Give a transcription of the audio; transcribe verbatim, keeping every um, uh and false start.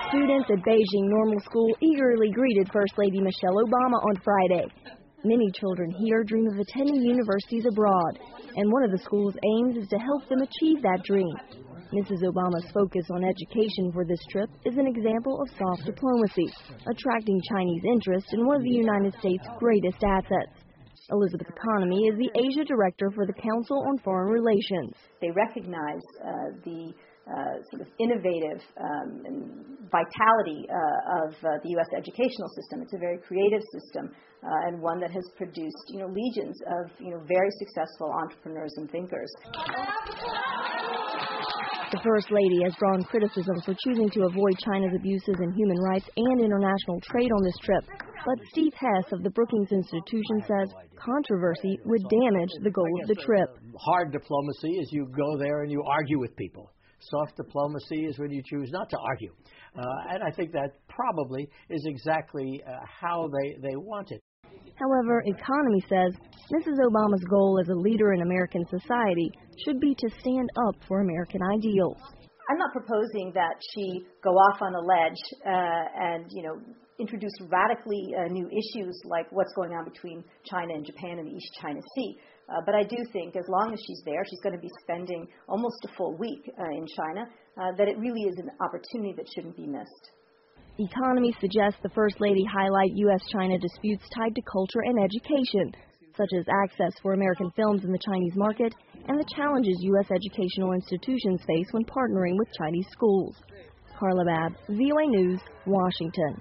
Students at Beijing Normal School eagerly greeted First Lady Michelle Obama on Friday. Many children here dream of attending universities abroad, and one of the school's aims is to help them achieve that dream. Missus Obama's focus on education for this trip is an example of soft diplomacy, attracting Chinese interest in one of the United States' greatest assets. Elizabeth Economy is the Asia Director for the Council on Foreign Relations. They recognize uh, the uh, sort of innovative um, and vitality uh, of uh, the U S educational system. It's a very creative system uh, and one that has produced, you know, legions of, you know, very successful entrepreneurs and thinkers. The First Lady has drawn criticism for choosing to avoid China's abuses in human rights and international trade on this trip. But Steve Hess of the Brookings Institution says controversy would damage the goal of the trip. Hard diplomacy is you go there and you argue with people. Soft diplomacy is when you choose not to argue. Uh, and I think that probably is exactly uh, how they, they want it. However, Economy says Missus Obama's goal as a leader in American society should be to stand up for American ideals. I'm not proposing that she go off on a ledge uh, and, you know, introduce radically uh, new issues like what's going on between China and Japan and the East China Sea. Uh, but I do think as long as she's there, she's going to be spending almost a full week uh, in China, uh, that it really is an opportunity that shouldn't be missed. Economy suggests the First Lady highlight U S China disputes tied to culture and education, such as access for American films in the Chinese market and the challenges U S educational institutions face when partnering with Chinese schools. Carla Babb, V O A News, Washington.